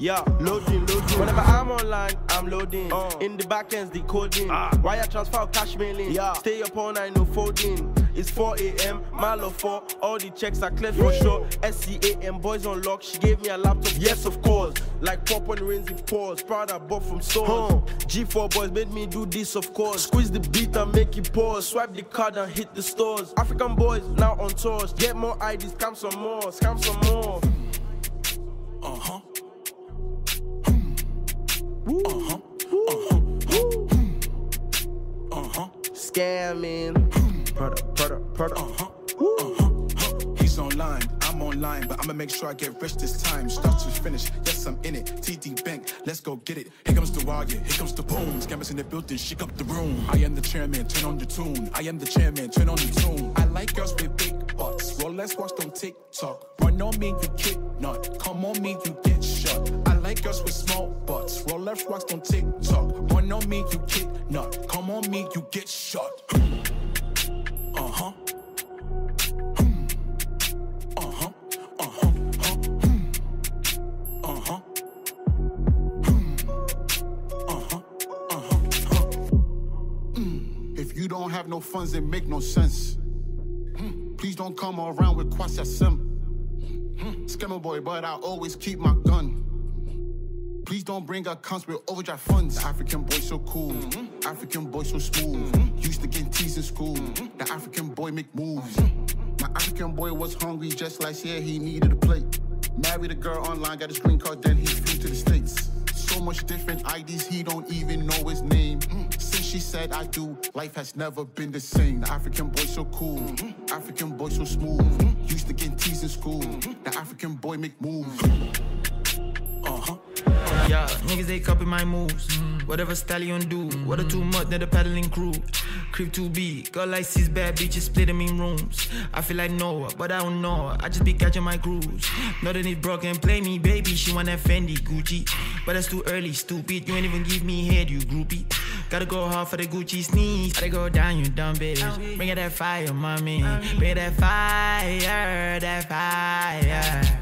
Yeah, loading. Whenever I'm online, I'm loading. In the back ends, decoding. Wire transfer, cash mailing. Yeah. Stay up all night, no folding. It's 4 a.m., mile of 4. All the checks are clear for sure. SCAM, boys on lock. She gave me a laptop, yes, of course. Like pop when rains it pours. Proud I bought from stores. G4 boys made me do this, of course. Squeeze the beat and make it pause. Swipe the card and hit the stores. African boys now on tours. Get more IDs, scam some more. Scamming. Product. He's online, I'm online, but I'ma make sure I get rich this time. Start to finish, yes, I'm in it. TD Bank, let's go get it. Here comes the wire, here comes the boom. Scammers in the building, shake up the room. I am the chairman, turn on the tune. I am the chairman, turn on the tune. I like girls with big butts. Rolex watch on TikTok. Run on me, you get nut. Come on me, you get shot. I like girls with small butts. Rolex watch on TikTok. Run on me, you get nut. Come on me, you get shot. If you don't have no funds, it make no sense. Please don't come around with Kwasi Sim. Scammer boy, but I always keep my gun. Please don't bring accounts with overdraft funds. The African boy so cool, African boy so smooth. Used to get teased in school. The African boy make moves. My African boy was hungry just last year, he needed a plate. Married a girl online, got his green card, then he flew to the States. So much different IDs, he don't even know his name. Since she said I do, life has never been the same. The African boy so cool, African boy so smooth. Used to get teased in school. The African boy make moves. Yeah, niggas they copy my moves. Whatever stallion do, water too much, then the paddling crew. Creep too big, girl like 6 bad bitches, split them in rooms. I feel like Noah, but I don't know her. I just be catching my grooves. Nothing is broken, play me, baby. She want that Fendi, Gucci. But that's too early, stupid. You ain't even give me head, you groupie. Gotta go hard for the Gucci sneeze. Gotta go down, you dumb bitch. Bring it that fire, mommy. Bring it that fire, that fire.